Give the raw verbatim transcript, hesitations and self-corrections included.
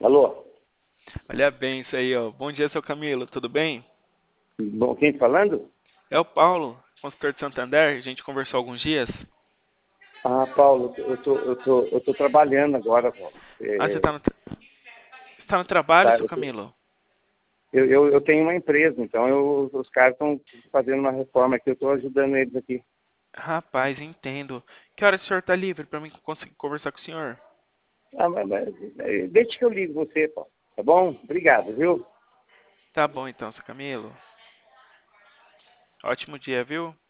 Alô? Olha bem isso aí, ó. Bom dia, seu Camilo. Tudo bem? Bom, quem tá falando? É o Paulo, consultor de Santander. A gente conversou há alguns dias. Ah, Paulo, eu tô, eu tô, eu tô trabalhando agora, Paulo. Ah, você É, tá no, tra- você tá no trabalho, tá, seu eu, tô- Camilo? eu, eu- eu tenho uma empresa, então eu- os caras estão fazendo uma reforma aqui, eu estou ajudando eles aqui. Rapaz, entendo. Que hora o senhor tá livre pra mim conseguir conversar com o senhor? Ah, mas, mas, é, deixa que eu ligo você, Paulo. Tá bom? Obrigado, viu? Tá bom então, seu Camilo. Ótimo dia, viu?